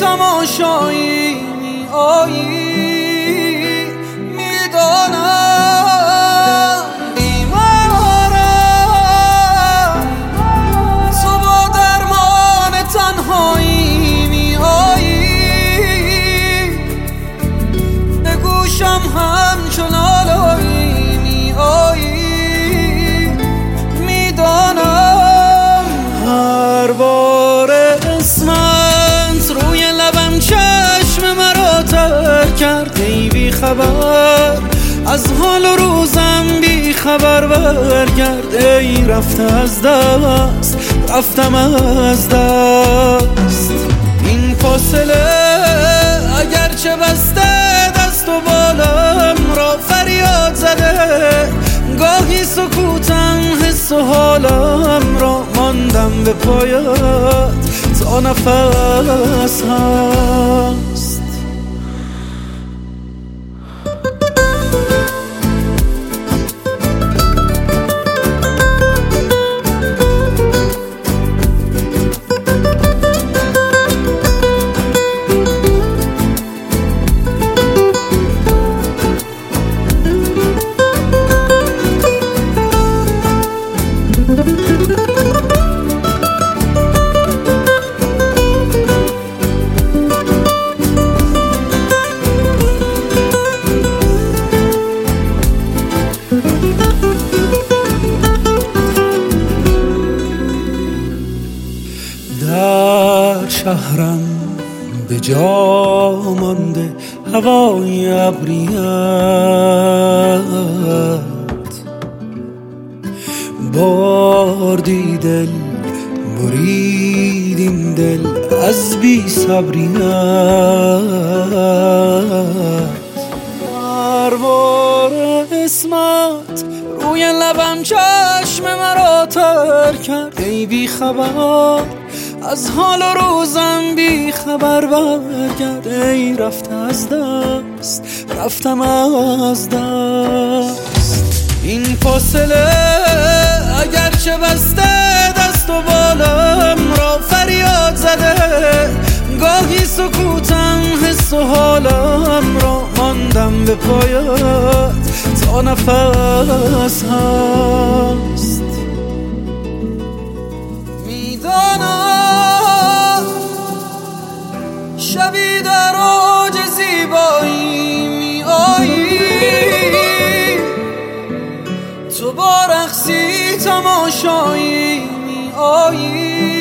تماشایی می آیی، میدانم بیمارم، تو با درمان تنهایی می آیی، به گوشم همچون آلایی می آیی، میدانم هر بار اسمت روی لبم چشم مرا تر کرد. ای بی خبر از حال و روزم، بی خبر برگرد. ای رفته از دست، رفتم از دست. این فاصله اگرچه بسته دست و بالم را فریاد زده، گاهی سکوتم حس و حالم را ماندم به پایت تا نفس هست. در شهرم به جا مانده هوای ابریت، بردی دل، برید این دل از بی صبریت. هر بار اسمت روی لبم چشم مرا تر کرد. ای بی خبر از حال و روزم، بی خبر برگرد. ای رفته از دست، رفتم از دست. این فاصله اگرچه بسته دست و بالم را فریاد زده، گاهی سکوتم حس و حالم را ماندم به پایت تا نفس هست. میدانم شبی در اوج زیبایی می آیی، تو با رقصی تماشایی می آیی،